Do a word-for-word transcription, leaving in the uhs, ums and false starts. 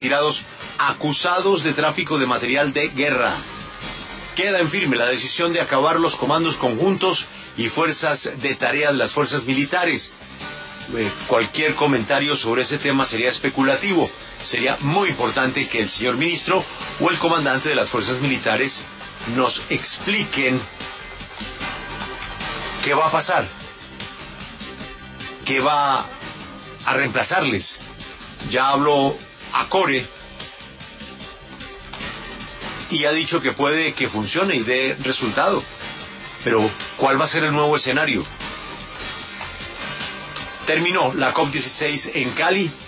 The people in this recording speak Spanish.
retirados acusados de tráfico de material de guerra. Queda en firme la decisión de acabar los comandos conjuntos y fuerzas de tarea de las fuerzas militares. Eh, cualquier comentario sobre ese tema sería especulativo. Sería muy importante que el señor ministro o el comandante de las fuerzas militares nos expliquen qué va a pasar, qué va a reemplazarles. Ya habló Acore y ha dicho que puede que funcione y dé resultado. Pero, ¿cuál va a ser el nuevo escenario? Terminó la COP dieciséis en Cali.